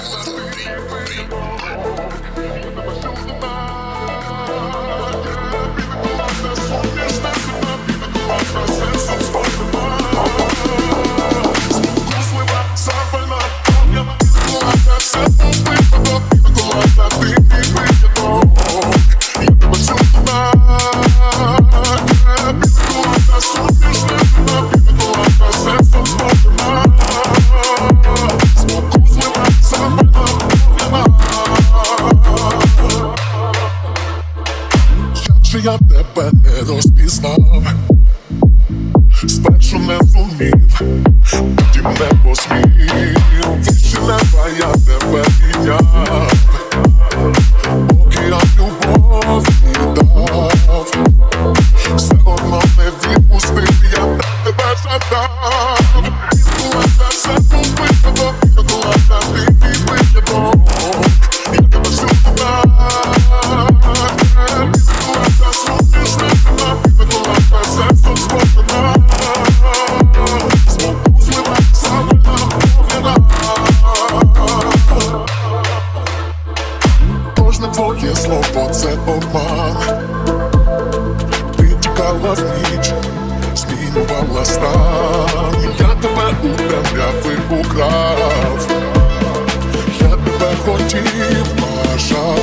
Я тебе не розпізнав, спершу не зумів, потім не посмів. Вище неба я тебе підняв, океан любові дав. Все одно не відпустив, я тебе жадав. Відбулася все побито, відбулася ти підбито. Я тебе шукав. Кожне твоє слово – це обман. Ти тікала в ніч, змінювала стан. Я тебе у темряви украв, я тебе хотів, бажав.